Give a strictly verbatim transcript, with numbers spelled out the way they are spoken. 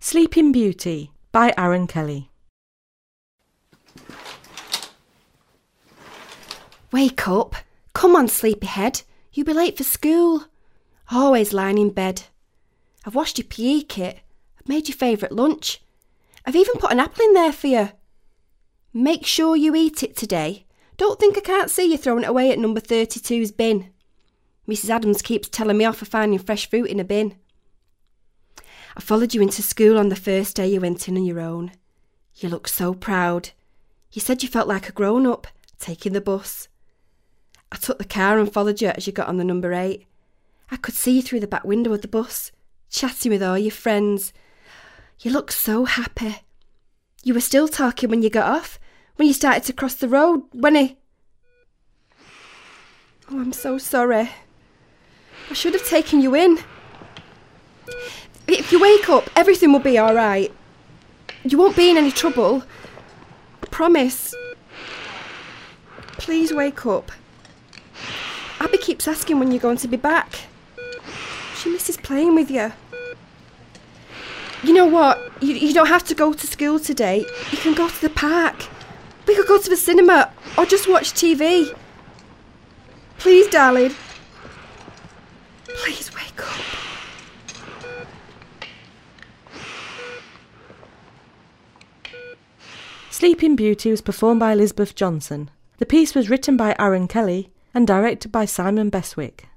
Sleeping Beauty by Aaron Kelly. Wake up. Come on, sleepyhead. You'll be late for school. Always lying in bed. I've washed your P E kit. I've made your favourite lunch. I've even put an apple in there for you. Make sure you eat it today. Don't think I can't see you throwing it away at number thirty-two's bin. Missus Adams keeps telling me off for finding fresh fruit in a bin. I followed you into school on the first day you went in on your own. You looked so proud. You said you felt like a grown-up, taking the bus. I took the car and followed you as you got on the number eight. I could see you through the back window of the bus, chatting with all your friends. You looked so happy. You were still talking when you got off, when you started to cross the road, when he... Oh, I'm so sorry. I should have taken you in. If you wake up, everything will be all right. You won't be in any trouble. I promise. Please wake up. Abby keeps asking when you're going to be back. She misses playing with you. You know what? You, you don't have to go to school today. You can go to the park. We could go to the cinema or just watch T V. Please, darling. Please wake up. Sleeping Beauty was performed by Elizabeth Johnson. The piece was written by Aaron Kelly and directed by Simon Beswick.